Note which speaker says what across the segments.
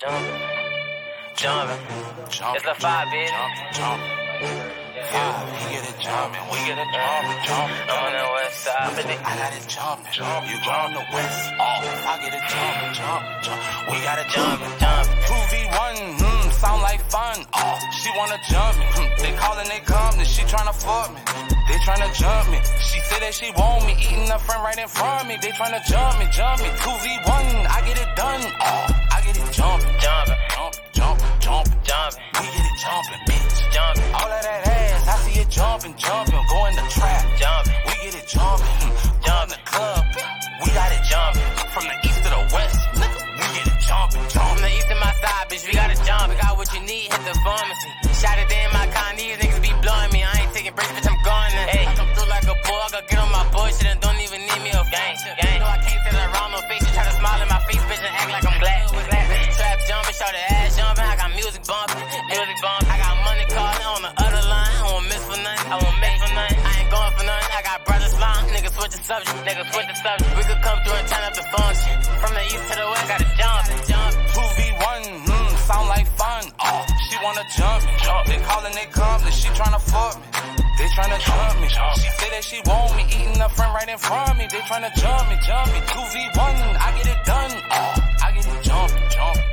Speaker 1: Jumping. It's a 5, bitch.
Speaker 2: Yeah, we get it jumping, we get it jumping.
Speaker 1: I'm on the west side, but
Speaker 2: I got it jumping. You go on the west, I get it jumping, we got it jumping. 2v1, sound like fun. She wanna jump me. They calling, they company, she tryna fuck me. They tryna jump me. She say that she want me, eating the friend right in front of me. They tryna jump me. 2v1, I get it done. I get it jumping. We get it jumping, bitch. All of that ass, I see it jumping. Go in the trap. We get it jumping. Go in the club. We got it jumping. From the east to the west, nigga, we get it jumping.
Speaker 1: From the east to my side, bitch, we gotta jump. We got what you need, hit the pharmacy. Shot it in my con, these niggas be blowing me. I ain't taking breaks, bitch, I'm gone now. Hey, I come through like a bull, I gotta get on my bullshit and don't even need me a gang. No, I can't tell around no face, you try to smile in my face, bitch, and act like I'm glad. Trap jumping, shout the ass jumping, I got music bumping. I got money calling on the other line, I won't miss for nothing, I ain't going for nothing, I got brothers lying, niggas switch the subject, we could come through and turn up the function. From the east to the west, gotta jump.
Speaker 2: 2v1, sound like fun. She wanna jump me. They calling, they company, she tryna fuck me. They tryna jump me. She say that she want me, eating the friend right in front of me. They tryna jump me. 2v1, I get it done. I get it jumping.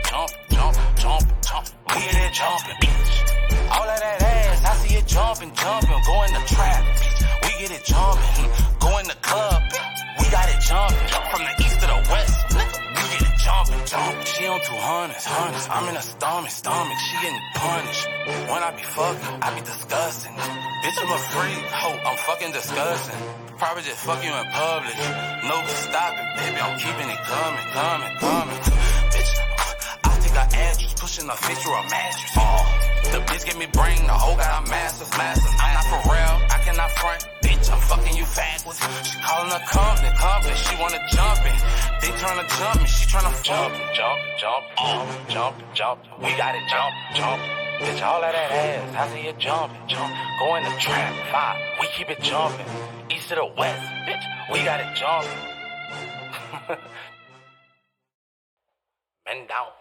Speaker 2: We get it jumping, bitch. All of that ass, I see it jumping. Go in the trap, bitch. We get it jumping. Go in the club, we got it jumping. From the east to the west, we get it jumping. She on 200, I'm in her stomach, she getting punished. When I be fucking, I be disgusting. Bitch, I'm a freak, I'm fucking disgusting. Probably just fuck you in public. No stopping, baby, I'm keeping it coming. Bitch, I think I address, pushing her face through a mattress. The bitch give me brain, the whole got a masters. I'm not for real, I cannot front. Bitch, I'm fucking you backwards. She calling her company, she wanna jump it. They tryna jump me, she tryna jump. We got it jump. Bitch, all of that ass, I see it jumping. Go in the trap, 5, we keep it jumping. East to the west, bitch, we got it jumping. Men down.